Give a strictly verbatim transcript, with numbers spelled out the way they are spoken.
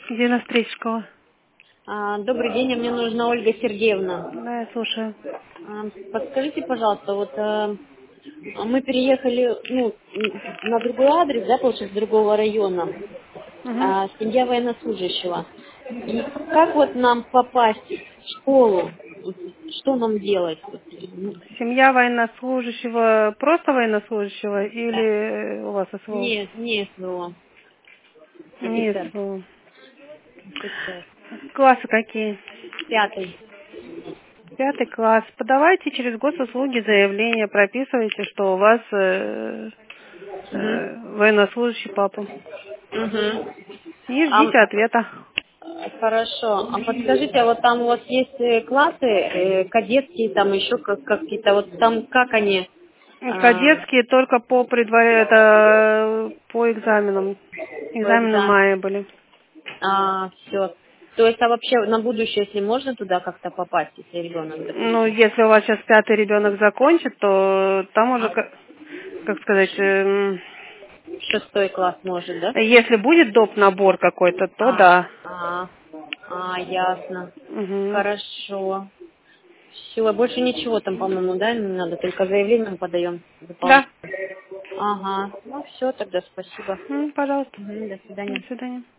девяносто третья школа. А, добрый день, мне нужна Ольга Сергеевна. Да, я слушаю. А, подскажите, пожалуйста, вот а, мы переехали ну, на другой адрес, да, получается, с другого района, Угу. а, семья военнослужащего. И как вот нам попасть в школу? Вот что нам делать? Вот, ну, Семья военнослужащего, просто военнослужащего или у вас СВО? Нет, не СВО, Не офицер, СВО. офицер. Классы какие? Пятый. Пятый класс. Подавайте через госуслуги заявление, прописывайте, что у вас э, Угу. э, военнослужащий папа. Угу. И А, ждите ответа. хорошо. А подскажите, а вот там у вас есть э, классы э, кадетские, там еще как, какие-то, вот там как они? А, Кадетские только по предваря... это по экзаменам. по Экзамены в экзамену? мае были. А, все. То есть, а вообще на будущее, если можно туда как-то попасть, если ребенок, Ну, допустим? если у вас сейчас пятый ребенок закончит, то там уже, А, ка- как сказать, эм, шестой класс может, да? если будет доп. Набор какой-то, то А, да. а, а, ясно. Угу. Хорошо. Все, больше ничего там, по-моему, да, не надо, только заявление мы подаем Да. дополнительно. Ага, ну все, тогда спасибо. М, Пожалуйста. Мгм, до До свидания. свидания.